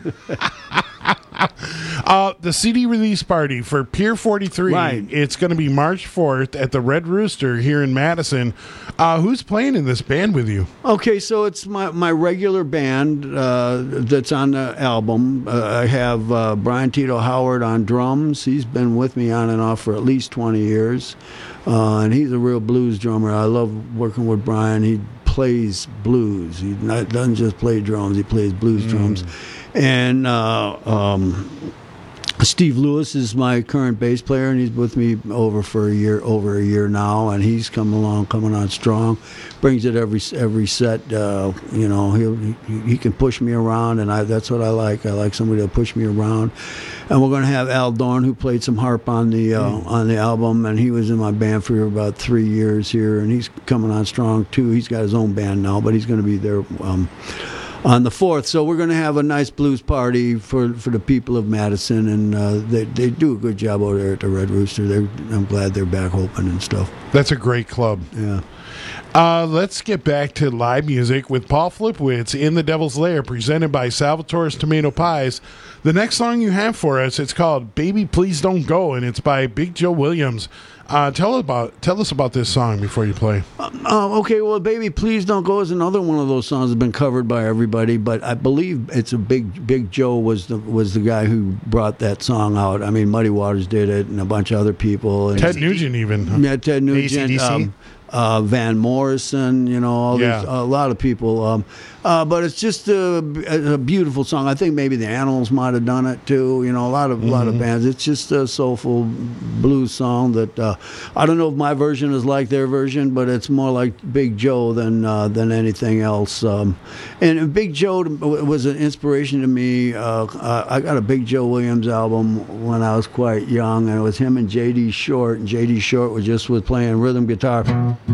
Uh, the C D release party for Pier forty-three. Right. It's going to be March fourth at the Red Rooster here in Madison. Uh, who's playing in this band with you? Okay, so it's my, my regular band uh, that's on the album. Uh, I have uh, Brian Tito Howard on drums. He's been with me on and off for at least twenty years. Uh, and he's a real blues drummer. I love working with Brian. He plays blues. He not, doesn't just play drums. He plays blues mm. drums. And uh, um, Steve Lewis is my current bass player, and he's with me over for a year, over a year now, and he's coming along, coming on strong. Brings it every every set. Uh, you know, he'll, he he can push me around, and I that's what I like. I like somebody to push me around. And we're going to have Al Dorn, who played some harp on the uh, mm. on the album, and he was in my band for about three years here, and he's coming on strong too. He's got his own band now, but he's going to be there. Um, On the fourth, so we're going to have a nice blues party for, for the people of Madison, and uh, they they do a good job over there at the Red Rooster. They're, I'm glad they're back open and stuff. That's a great club. Yeah. Uh, let's get back to live music with Paul Flipowitz in the Devil's Lair, presented by Salvatore's Tomato Pies. The next song you have for us, it's called "Baby Please Don't Go," and it's by Big Joe Williams. Uh, tell about tell us about this song before you play. Uh, okay, well, "Baby Please Don't Go" is another one of those songs that's been covered by everybody, but I believe it's a big Big Joe was the was the guy who brought that song out. I mean, Muddy Waters did it, and a bunch of other people. And Ted Nugent even. Huh? Yeah, Ted Nugent. Um, uh, Van Morrison, you know, all yeah. these, a lot of people. Um, uh, but it's just a, a beautiful song. I think maybe the Animals might have done it too. You know, a lot of mm-hmm. lot of bands. It's just a soulful blues song that uh, I don't know if my version is like their version, but it's more like Big Joe than uh, than anything else. Um, and Big Joe was an inspiration to me. Uh, I got a Big Joe Williams album when I was quite young, and it was him and J D Short. And J D Short was just was playing rhythm guitar.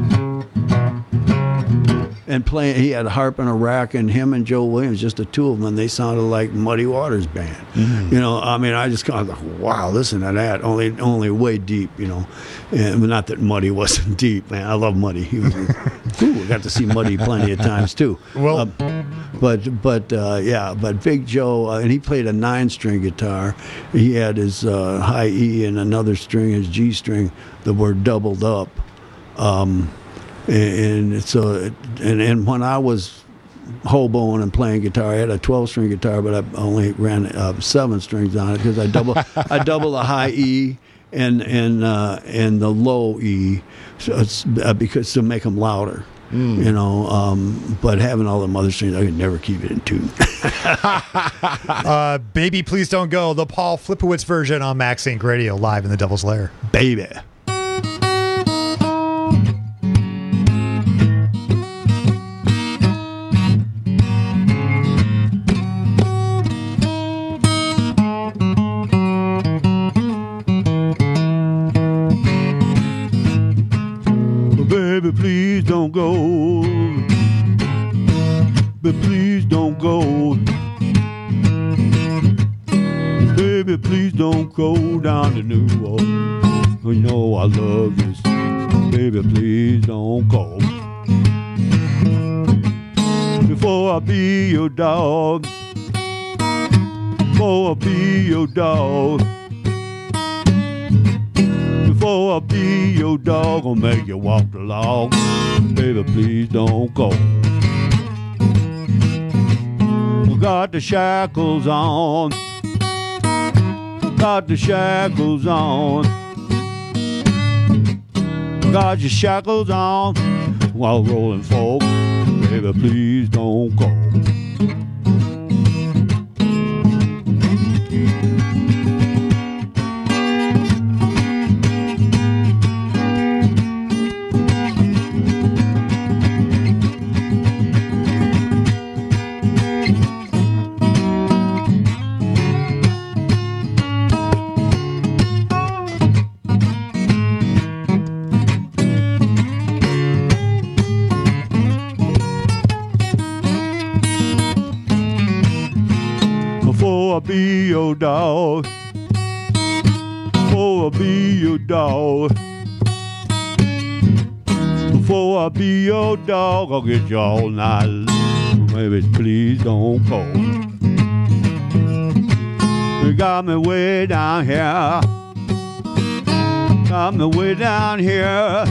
And playing, he had a harp and a rack, and him and Joe Williams, just the two of them, and they sounded like Muddy Waters band. Mm-hmm. You know, I mean, I just kind of thought, wow, listen to that. Only, only way deep, you know. And not that Muddy wasn't deep, man. I love Muddy. He was, ooh, I got to see Muddy plenty of times too. Well, uh, but but uh, yeah, but Big Joe, uh, and he played a nine-string guitar. He had his uh, high E and another string, his G string, that were doubled up. Um, And so, and, and when I was hoboing and playing guitar, I had a twelve-string guitar, but I only ran uh, seven strings on it because I double I double the high E and and uh, and the low E, so it's, uh, because to make them louder. Mm. You know, um, but having all the mother strings, I could never keep it in tune. uh, Baby, Please Don't Go, the Paul Flipowitz version on Max Inc Radio, live in the Devil's Lair. Baby. Baby, please don't go. But please don't go. Baby, please don't go down to New Orleans. You know I love this. Baby, please don't go. Before I be your dog, before I be your dog, before I be your dog, I'll make you walk the log. Baby, please don't go. Got the shackles on, got the shackles on, got your shackles on while rolling folk. Baby, please don't go. Be your dog, before I be your dog, before I be your dog, I'll get you all night. Baby, please don't go. You got me way down here, got me way down here.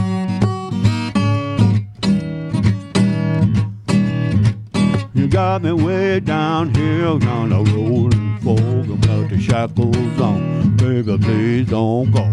You got me way down here, down the road. Folk, I've got the shackles on. Baby, please don't go.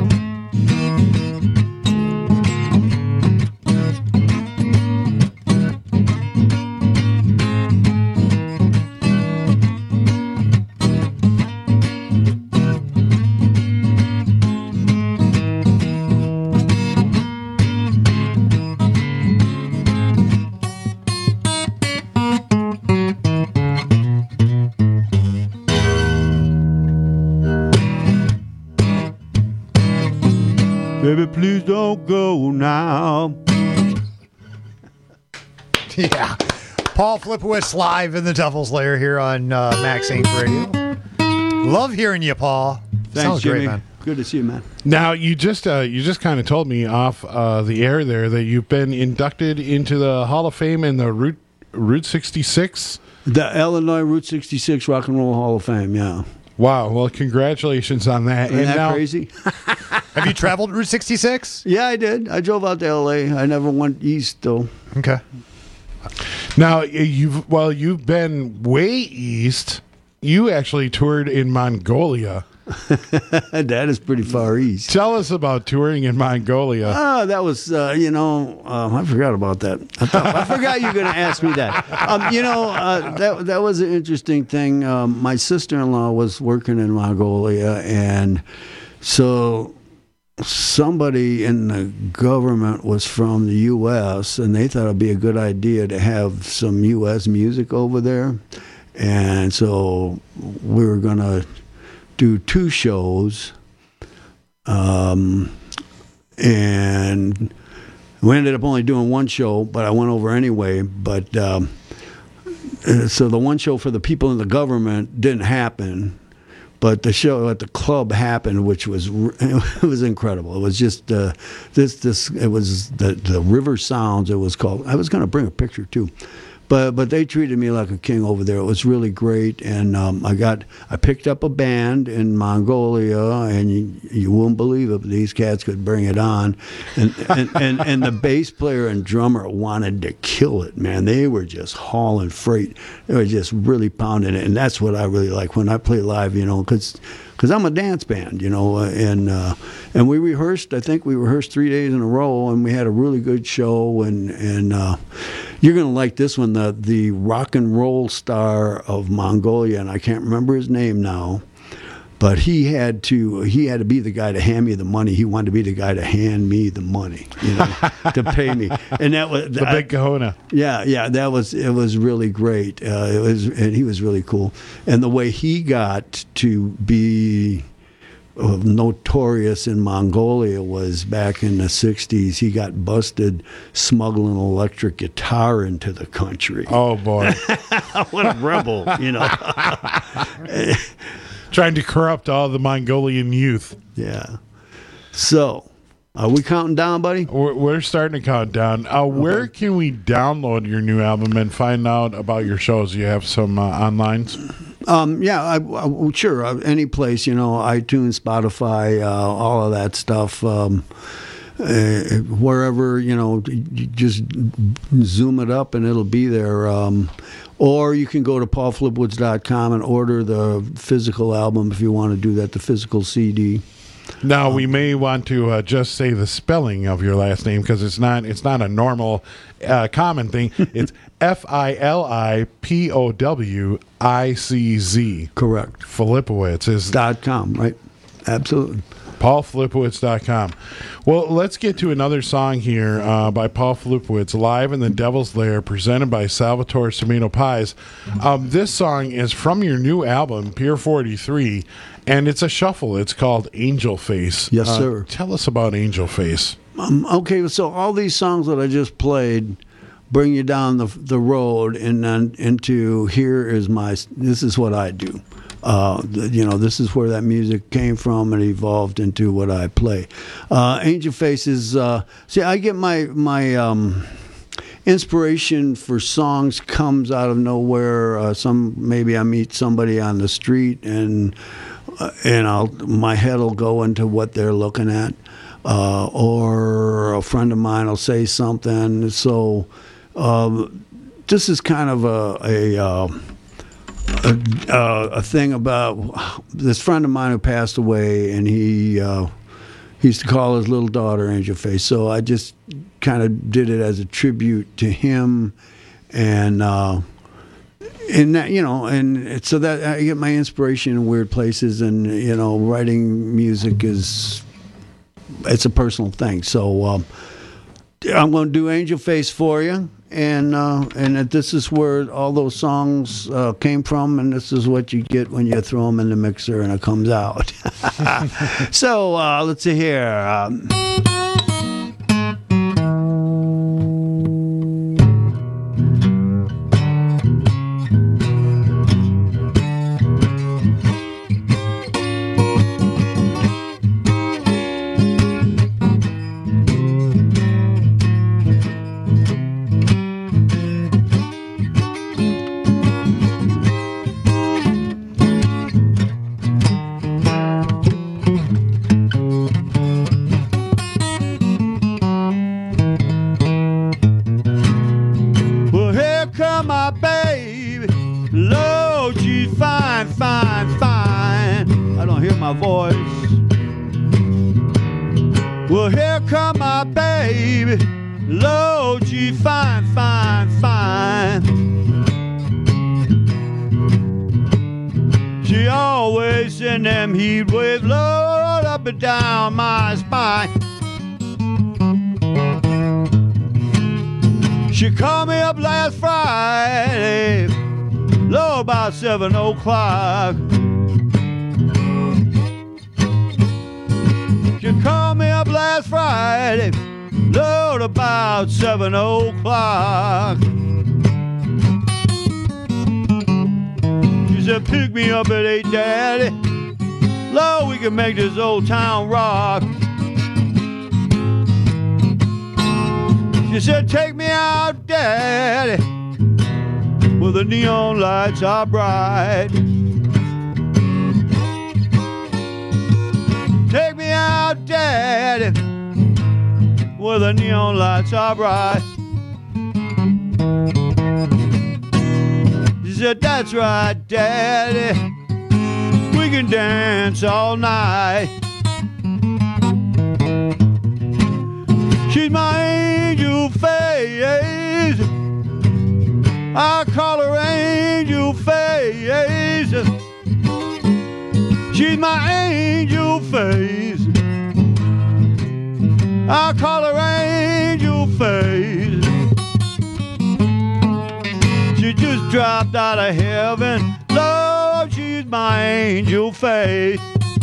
Baby, please don't go now. Yeah. Paul Flipowitz live in the Devil's Lair here on uh, Max Inc Radio. Love hearing you, Paul. Thanks, Sounds Jimmy. great, man. Good to see you, man. Now, you just uh, you just kind of told me off uh, the air there that you've been inducted into the Hall of Fame in the Route Route sixty-six. The Illinois Route sixty-six Rock and Roll Hall of Fame, yeah. Wow. Well, congratulations on that. Isn't and that now, crazy? Have you traveled Route sixty-six? Yeah, I did. I drove out to L A. I never went east, though. Okay. Now, you've well, you've been way east. You actually toured in Mongolia. That is pretty far east. Tell us about touring in Mongolia. Oh, that was, uh, you know, uh, I forgot about that. I, thought, I forgot you were going to ask me that. Um, you know, uh, that that was an interesting thing. Um, my sister-in-law was working in Mongolia, and so somebody in the government was from the U S, and they thought it'd be a good idea to have some U S music over there. And so we were going to do two shows, um, and we ended up only doing one show, but I went over anyway. But um, so the one show for the people in the government didn't happen, but the show at the club happened, which was it was incredible. It was just uh, this this it was the the River Sounds. It was called. I was going to bring a picture too. but but they treated me like a king over there. It was really great, and um, I got I picked up a band in Mongolia, and you, you won't believe it, but these cats could bring it on, and and, and and the bass player and drummer wanted to kill it, man. They were just hauling freight. They were just really pounding it, and that's what I really like when I play live, you know, because. Because I'm a dance band, you know, uh, and uh, and we rehearsed. I think we rehearsed three days in a row, and we had a really good show. And and uh, you're gonna like this one, the the rock and roll star of Mongolia, and I can't remember his name now, but he had to he had to be the guy to hand me the money. He wanted to be the guy to hand me the money, you know, to pay me. And that was the big kahuna. Yeah, yeah, that was it was really great. Uh, it was, and he was really cool. And the way he got to be uh, notorious in Mongolia was back in the sixties. He got busted smuggling an electric guitar into the country. Oh boy, what a rebel, you know. Trying to corrupt all the Mongolian youth. Yeah. So, are we counting down, buddy? We're, we're starting to count down. Uh, where Okay. can we download your new album and find out about your shows? You have some uh, online? Um, yeah, I, I, sure. Uh, any place, you know, iTunes, Spotify, uh, all of that stuff. Um, uh, wherever, you know, you just zoom it up and it'll be there. Um, or you can go to paul flipwoods dot com and order the physical album if you want to do that, the physical C D. Now we may want to uh, just say the spelling of your last name because it's not it's not a normal uh, common thing. It's F I L I P O W I C Z. Correct. Filipowitz is dot com, right? Absolutely. paul flipowitz dot com. Well, let's get to another song here uh, by Paul Flipowitz, Live in the Devil's Lair, presented by Salvatore Semino Pies. Um, this song is from your new album, Pier forty-three, and it's a shuffle. It's called Angel Face. Yes, uh, sir. Tell us about Angel Face. Um, okay, so all these songs that I just played bring you down the the road and then into here is my, this is what I do. Uh, the, you know, this is where that music came from and evolved into what I play. Uh, Angel Face is, uh, see, I get my, my um, inspiration for songs comes out of nowhere. Uh, some, maybe I meet somebody on the street and, uh, and I'll, my head will go into what they're looking at. Uh, or a friend of mine will say something. So, um, this is kind of a, a, uh, A, uh, a thing about this friend of mine who passed away, and he uh, he used to call his little daughter Angel Face. So I just kind of did it as a tribute to him, and uh, and that, you know, and so that I get my inspiration in weird places, and you know, writing music is it's a personal thing. So um, I'm going to do Angel Face for you. And uh, and this is where all those songs uh, came from, and this is what you get when you throw them in the mixer and it comes out. So uh, let's see here. Um, my voice. Well, here come my baby, low G, fine, fine, fine. She always in them heat wave load up and down my spine. She called me up last Friday, low about seven o'clock. She called me up last Friday, low about seven o'clock. She said, pick me up at eight, Daddy. Low, we can make this old town rock. She said, take me out, Daddy. where the neon lights are bright. Take me out, Daddy, where the neon lights are bright. She said, that's right, Daddy, we can dance all night. She's my angel face, I call her angel face. She's my angel face, I call her angel face. She just dropped out of heaven, Lord, she's my angel face.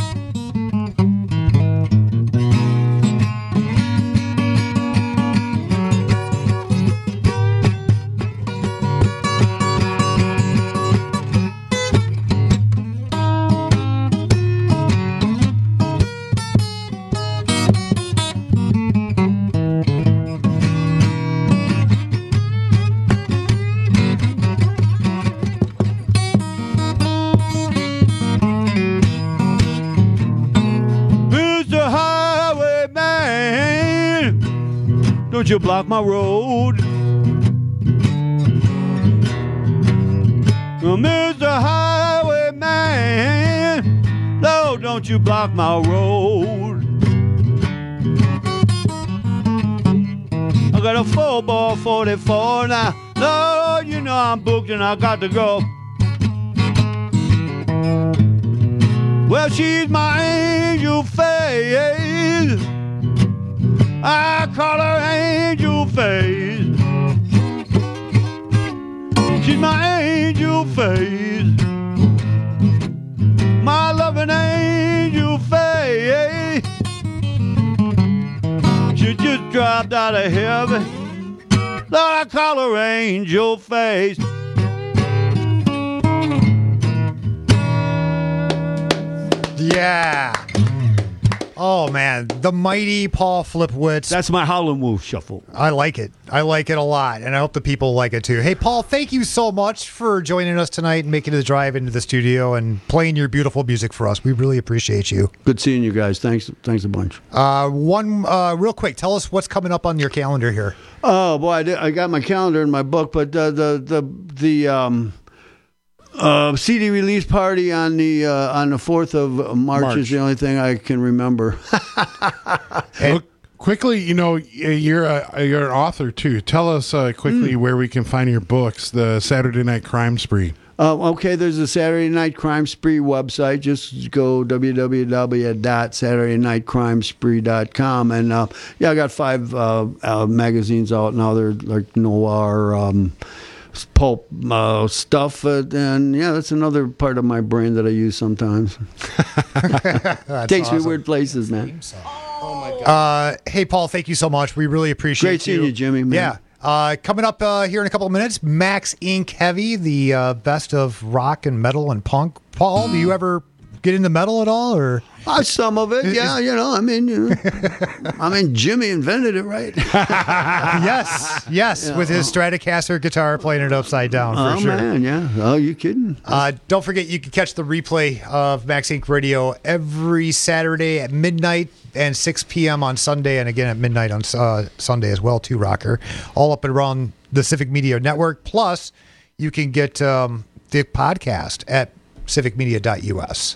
Don't you block my road, Mister Highwayman. No, don't you block my road. I got a four ball forty-four now. Lord, you know I'm booked and I got to go. Well, she's my angel face, I call her angel face. She's my angel face, my loving angel face. She just dropped out of heaven, Lord, I call her angel face. Yeah. Oh, man. The mighty Paul Flipowitz. That's my Howlin' Wolf shuffle. I like it. I like it a lot, and I hope the people like it too. Hey, Paul, thank you so much for joining us tonight and making the drive into the studio and playing your beautiful music for us. We really appreciate you. Good seeing you guys. Thanks Thanks a bunch. Uh, one, uh, real quick, tell us what's coming up on your calendar here. Oh, boy, I, did, I got my calendar in my book, but uh, the, the, the, um, Uh, C D release party on the uh, on the fourth of March, March is the only thing I can remember. Well, quickly, you know, you're a, you're an author too. Tell us uh, quickly mm. where we can find your books. The Saturday Night Crime Spree. Uh, okay, there's a Saturday Night Crime Spree website. Just go w w w dot saturday night crime spree dot com. And uh, yeah, I got five uh, uh, magazines out now. They're like noir. Um, pulp uh, stuff, uh, and yeah, that's another part of my brain that I use sometimes. Takes awesome. me weird places, man. Oh my God. Uh, hey, Paul, thank you so much. We really appreciate Great you. seeing you, Jimmy. Man. Yeah. Uh, coming up uh, here in a couple of minutes, Max Incorporated Heavy, the uh, best of rock and metal and punk. Paul, do you ever get into metal at all, or uh, some of it? Yeah, you know. I mean, you know, I mean, Jimmy invented it, right? yes, yes, yeah. With his Stratocaster guitar playing it upside down. For oh sure. man, yeah. Oh, you kidding? Uh, don't forget, you can catch the replay of Max Incorporated Radio every Saturday at midnight and six p.m. on Sunday, and again at midnight on uh, Sunday as well, too, Rocker. All up and around the Civic Media Network. Plus, you can get um, the podcast at civic media dot u s.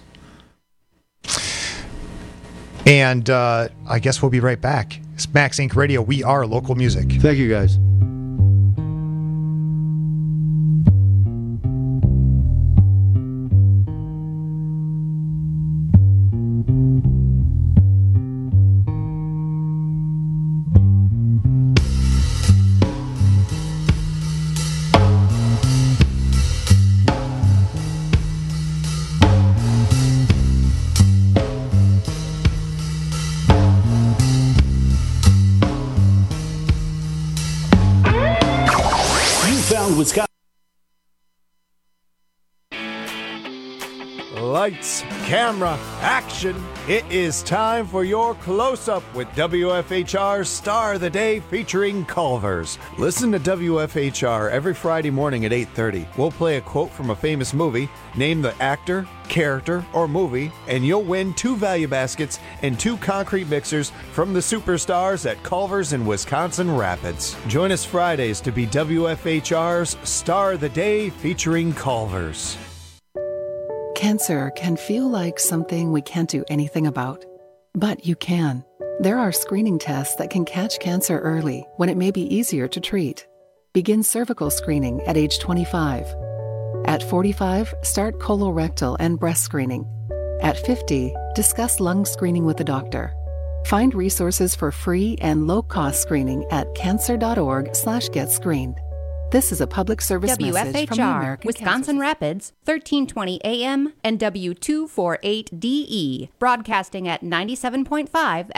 And uh, I guess we'll be right back. It's Max Incorporated Radio. We are local music. Thank you, guys. Wisconsin. lights, camera, action. It is time for your close-up with W F H R's Star of the Day featuring Culver's. Listen to W F H R every Friday morning at eight thirty. We'll play a quote from a famous movie, name the actor, character, or movie, and you'll win two value baskets and two concrete mixers from the superstars at Culver's in Wisconsin Rapids. Join us Fridays to be W F H R's Star of the Day featuring Culver's. Cancer can feel like something we can't do anything about, but you can. There are screening tests that can catch cancer early when it may be easier to treat. Begin cervical screening at age twenty-five. At forty-five, start colorectal and breast screening. At fifty, discuss lung screening with a doctor. Find resources for free and low-cost screening at cancer.org slash get screened. This is a public service W F H R, message from the American Wisconsin Cancer Rapids, thirteen twenty A M and W two forty-eight D E, broadcasting at ninety-seven point five